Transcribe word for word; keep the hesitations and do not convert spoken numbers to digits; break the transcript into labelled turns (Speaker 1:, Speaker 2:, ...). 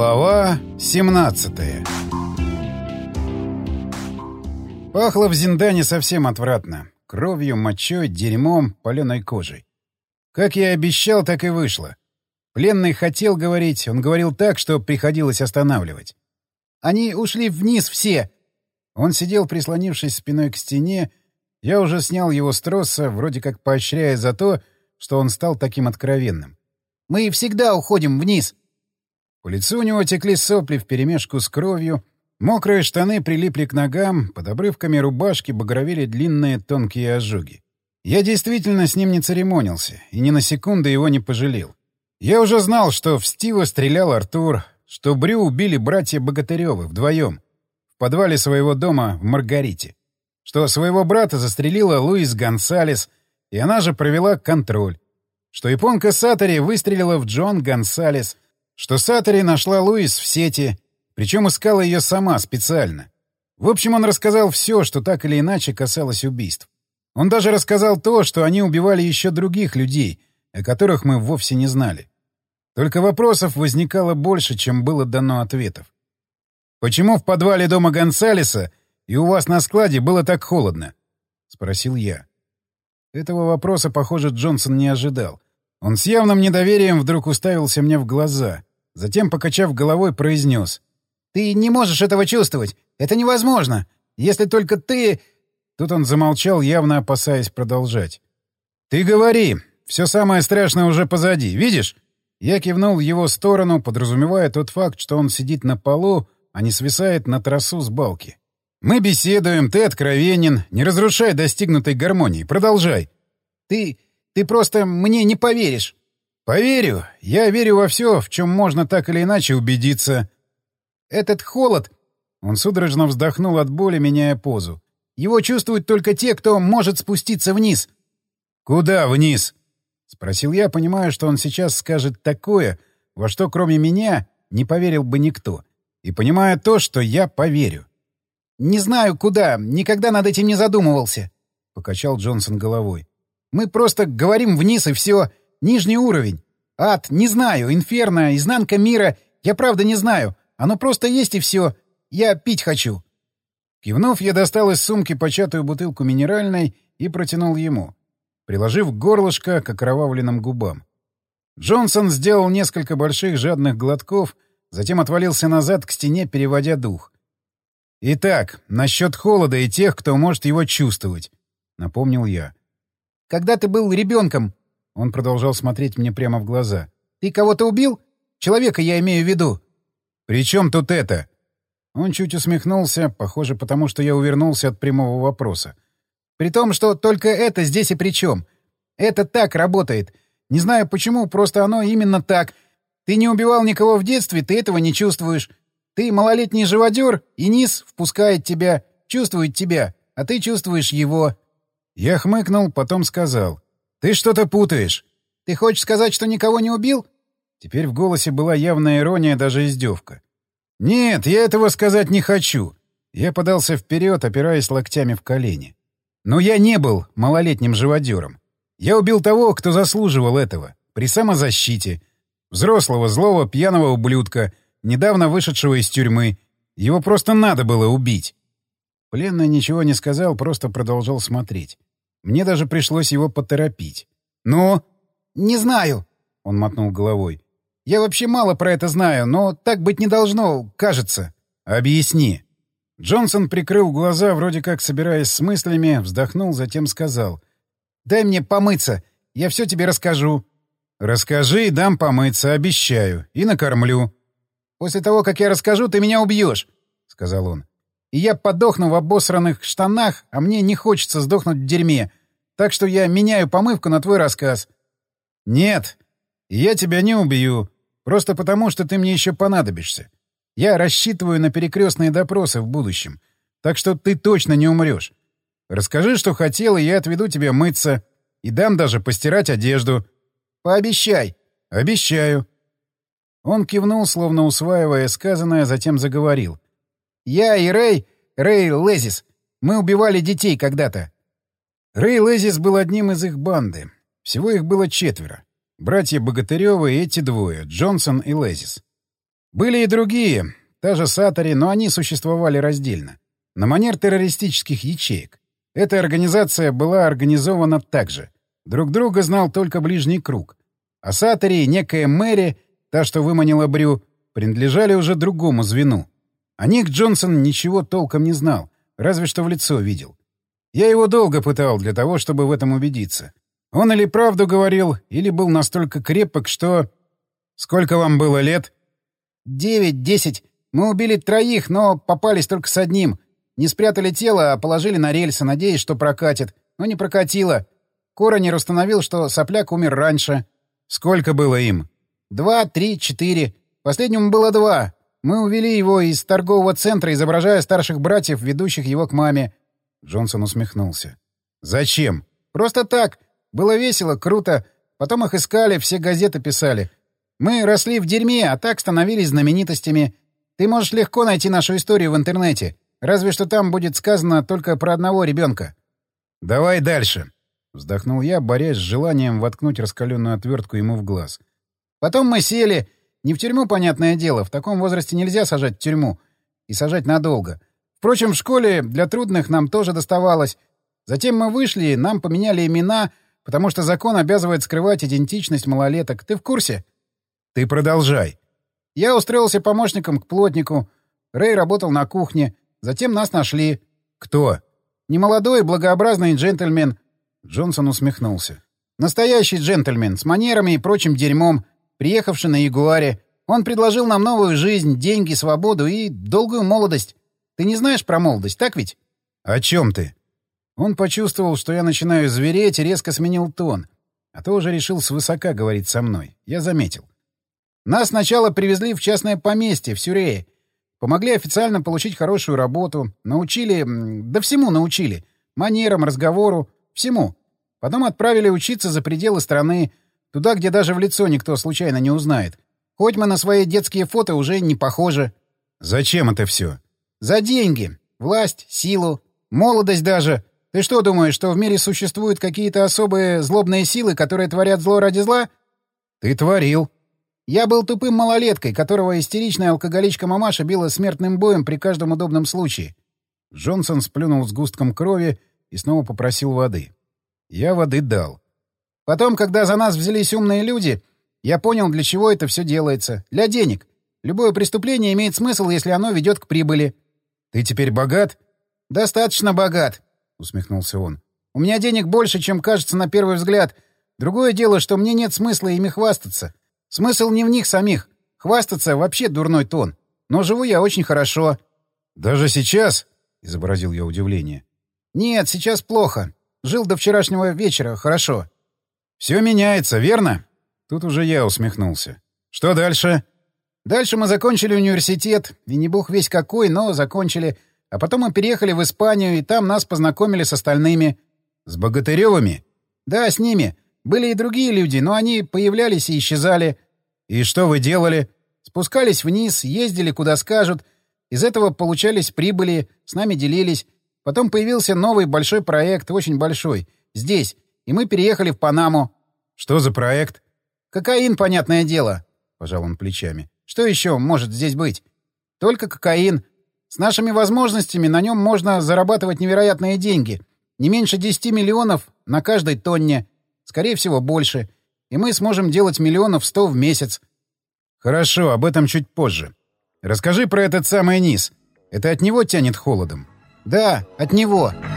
Speaker 1: Глава семнадцатая. Пахло в Зиндане совсем отвратно. Кровью, мочой, дерьмом, паленой кожей. Как я и обещал, так и вышло. Пленный хотел говорить, он говорил так, что приходилось останавливать. «Они ушли вниз все!» Он сидел, прислонившись спиной к стене. Я уже снял его с троса, вроде как поощряя за то, что он стал таким откровенным. «Мы всегда уходим вниз!» По лицу у него текли сопли вперемешку с кровью, мокрые штаны прилипли к ногам, под обрывками рубашки багровели длинные тонкие ожоги. Я действительно с ним не церемонился и ни на секунду его не пожалел. Я уже знал, что в Стива стрелял Артур, что Брю убили братья Богатыревы вдвоем в подвале своего дома в Маргарите, что своего брата застрелила Луис Гонсалес, и она же провела контроль, что японка Сатори выстрелила в Джон Гонсалес, что Сатори нашла Луис в сети, причем искала ее сама специально. В общем, он рассказал все, что так или иначе касалось убийств. Он даже рассказал то, что они убивали еще других людей, о которых мы вовсе не знали. Только вопросов возникало больше, чем было дано ответов. «Почему в подвале дома Гонсалеса и у вас на складе было так холодно?» — спросил я. Этого вопроса, похоже, Джонсон не ожидал. Он с явным недоверием вдруг уставился мне в глаза, затем, покачав головой, произнес: «Ты не можешь этого чувствовать! Это невозможно! Если только ты...» Тут он замолчал, явно опасаясь продолжать. «Ты говори! Все самое страшное уже позади, видишь?» Я кивнул в его сторону, подразумевая тот факт, что он сидит на полу, а не свисает на тросу с балки. «Мы беседуем, ты откровенен, не разрушай достигнутой гармонии, продолжай!» «Ты... ты просто мне не поверишь!» «Поверю. Я верю во все, в чем можно так или иначе убедиться». «Этот холод...» Он судорожно вздохнул от боли, меняя позу. «Его чувствуют только те, кто может спуститься вниз». «Куда вниз?» — спросил я, понимая, что он сейчас скажет такое, во что кроме меня не поверил бы никто, и понимая то, что я поверю. «Не знаю, куда. Никогда над этим не задумывался», — покачал Джонсон головой. «Мы просто говорим вниз, и все. Нижний уровень. Ад, не знаю. Инферно, изнанка мира. Я правда не знаю. Оно просто есть, и все. Я пить хочу». Кивнув, я достал из сумки початую бутылку минеральной и протянул ему, приложив горлышко к окровавленным губам. Джонсон сделал несколько больших жадных глотков, затем отвалился назад к стене, переводя дух. «Итак, насчет холода и тех, кто может его чувствовать», — напомнил я. «Когда ты был ребенком...» — он продолжал смотреть мне прямо в глаза. «Ты кого-то убил? Человека я имею в виду». «При чем тут это?» Он чуть усмехнулся, похоже, потому что я увернулся от прямого вопроса. «При том, что только это здесь и при чем. Это так работает. Не знаю почему, просто оно именно так. Ты не убивал никого в детстве, ты этого не чувствуешь. Ты малолетний живодер, и низ впускает тебя, чувствует тебя, а ты чувствуешь его». Я хмыкнул, потом сказал: «Ты что-то путаешь». «Ты хочешь сказать, что никого не убил?» Теперь в голосе была явная ирония, даже издевка. «Нет, я этого сказать не хочу». Я подался вперед, опираясь локтями в колени. «Но я не был малолетним живодером. Я убил того, кто заслуживал этого, при самозащите. Взрослого, злого, пьяного ублюдка, недавно вышедшего из тюрьмы. Его просто надо было убить». Пленный ничего не сказал, просто продолжал смотреть. Мне даже пришлось его поторопить. «Ну?» «Не знаю», — он мотнул головой. «Я вообще мало про это знаю, но так быть не должно, кажется». «Объясни». Джонсон прикрыл глаза, вроде как собираясь с мыслями, вздохнул, затем сказал: «Дай мне помыться, я все тебе расскажу». «Расскажи и дам помыться, обещаю, и накормлю». «После того, как я расскажу, ты меня убьешь», — сказал он. «И я подохну в обосранных штанах, а мне не хочется сдохнуть в дерьме, так что я меняю помывку на твой рассказ». «Нет, я тебя не убью, просто потому, что ты мне еще понадобишься. Я рассчитываю на перекрестные допросы в будущем, так что ты точно не умрешь. Расскажи, что хотел, и я отведу тебя мыться, и дам даже постирать одежду». «Пообещай». «Обещаю». Он кивнул, словно усваивая сказанное, затем заговорил. «Я и Рэй, Рэй Лезис, мы убивали детей когда-то». Рэй Лезис был одним из их банды. Всего их было четверо. Братья Богатыревы и эти двое, Джонсон и Лезис. Были и другие, та же Сатори, но они существовали раздельно, на манер террористических ячеек. Эта организация была организована так же. Друг друга знал только ближний круг. А Сатори и некая Мэри, та, что выманила Брю, принадлежали уже другому звену. О них Джонсон ничего толком не знал, разве что в лицо видел. Я его долго пытал для того, чтобы в этом убедиться. Он или правду говорил, или был настолько крепок, что... Сколько вам было лет? Девять, десять. Мы убили троих, но попались только с одним. Не спрятали тело, а положили на рельсы, надеясь, что прокатит. Но не прокатило. Коронер установил, что сопляк умер раньше. Сколько было им? Два, три, четыре. Последнему было два. Мы увели его из торгового центра, изображая старших братьев, ведущих его к маме. Джонсон усмехнулся. Зачем? Просто так. Было весело, круто. Потом их искали, все газеты писали. Мы росли в дерьме, а так становились знаменитостями. Ты можешь легко найти нашу историю в интернете. Разве что там будет сказано только про одного ребенка. «Давай дальше», — вздохнул я, борясь с желанием воткнуть раскаленную отвертку ему в глаз. «Потом мы сели. Не в тюрьму, понятное дело. В таком возрасте нельзя сажать в тюрьму. И сажать надолго. Впрочем, в школе для трудных нам тоже доставалось. Затем мы вышли, нам поменяли имена, потому что закон обязывает скрывать идентичность малолеток. Ты в курсе?» «Ты продолжай». «Я устроился помощником к плотнику. Рэй работал на кухне. Затем нас нашли». «Кто?» «Немолодой, благообразный джентльмен». Джонсон усмехнулся. «Настоящий джентльмен, с манерами и прочим дерьмом, приехавший на Ягуаре. Он предложил нам новую жизнь, деньги, свободу и долгую молодость. Ты не знаешь про молодость, так ведь?» «О чем ты?» Он почувствовал, что я начинаю звереть, и резко сменил тон. А то уже решил свысока говорить со мной. Я заметил. «Нас сначала привезли в частное поместье в Сюрее. Помогли официально получить хорошую работу. Научили... Да всему научили. Манерам, разговору. Всему. Потом отправили учиться за пределы страны. Туда, где даже в лицо никто случайно не узнает. Хоть мы на свои детские фото уже не похожи». «Зачем это все?» «За деньги. Власть, силу. Молодость даже. Ты что думаешь, что в мире существуют какие-то особые злобные силы, которые творят зло ради зла?» «Ты творил». «Я был тупым малолеткой, которого истеричная алкоголичка мамаша била смертным боем при каждом удобном случае». Джонсон сплюнул сгустком крови и снова попросил воды. Я воды дал. «Потом, когда за нас взялись умные люди, я понял, для чего это все делается. Для денег. Любое преступление имеет смысл, если оно ведет к прибыли». «Ты теперь богат?» «Достаточно богат», — усмехнулся он. «У меня денег больше, чем кажется на первый взгляд. Другое дело, что мне нет смысла ими хвастаться. Смысл не в них самих. Хвастаться — вообще дурной тон. Но живу я очень хорошо». «Даже сейчас?» — изобразил я удивление. «Нет, сейчас плохо. Жил до вчерашнего вечера хорошо». «Все меняется, верно?» Тут уже я усмехнулся. «Что дальше?» «Дальше мы закончили университет. И не бог весь какой, но закончили. А потом мы переехали в Испанию, и там нас познакомили с остальными». «С Богатыревыми?» «Да, с ними. Были и другие люди, но они появлялись и исчезали». «И что вы делали?» «Спускались вниз, ездили куда скажут. Из этого получались прибыли, с нами делились. Потом появился новый большой проект, очень большой. Здесь. И мы переехали в Панаму». «Что за проект?» «Кокаин, понятное дело», — пожал он плечами. «Что еще может здесь быть? Только кокаин. С нашими возможностями на нем можно зарабатывать невероятные деньги. Не меньше десяти миллионов на каждой тонне. Скорее всего, больше. И мы сможем делать миллионов сто в месяц». «Хорошо, об этом чуть позже. Расскажи про этот самый низ. Это от него тянет холодом?» «Да, от него».